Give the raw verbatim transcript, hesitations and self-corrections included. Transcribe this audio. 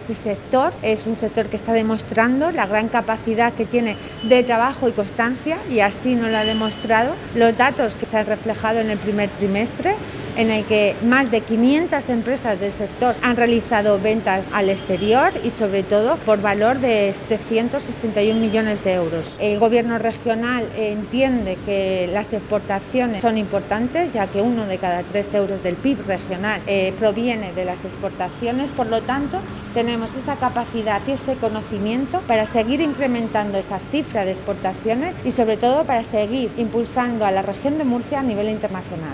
este sector es un sector que está demostrando la gran capacidad que tiene de trabajo y constancia, y así nos lo ha demostrado los datos que se han reflejado en el primer trimestre, en el que más de quinientas empresas del sector han realizado ventas al exterior y sobre todo por valor de setecientos sesenta y un millones de euros. El gobierno regional entiende que las exportaciones son importantes, ya que uno de cada tres euros del P I B regional eh, proviene de las exportaciones. Por lo tanto, tenemos esa capacidad y ese conocimiento para seguir incrementando esa cifra de exportaciones y sobre todo para seguir impulsando a la región de Murcia a nivel internacional.